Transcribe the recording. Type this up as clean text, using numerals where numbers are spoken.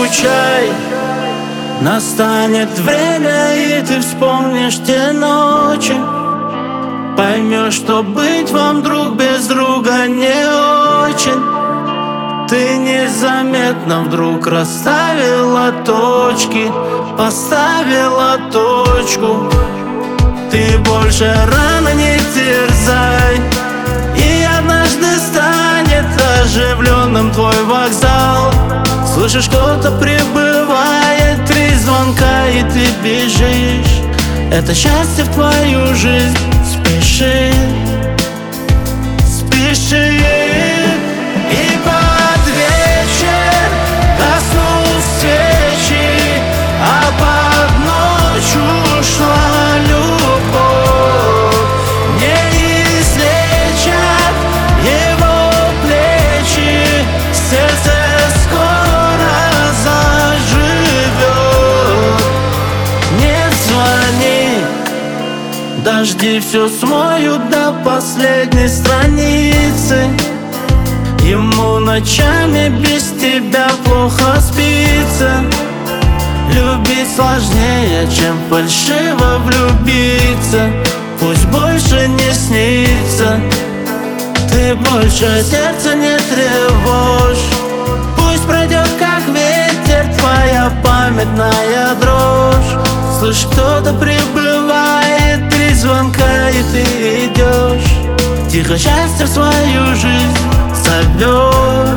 скучай. Настанет время, и ты вспомнишь те ночи. Поймешь, что быть вам друг без друга не очень. Ты незаметно вдруг расставила точки, поставила точку. Ты больше рано не терзай, и однажды станет оживленным твой вокзал. Слышишь, кто-то прибывает, 3 звонка, и ты бежишь. Это счастье в твою жизнь спешит, спешит. И под вечер гаснут свечи, а под ночь ушла любовь. Не излечат его плечи, сердце скоро заживет. Не звони, дожди все смоют до последней страницы. Ему ночами без тебя плохо спится. Любить сложнее, чем фальшиво влюбиться. Пусть больше не снится, ты больше сердце не тревожь. Пусть пройдет как ветер твоя памятная дрожь. Слышь, кто-то прибывает, 3 звонка, и ты идешь. Тихо счастье в свою жизнь зовешь.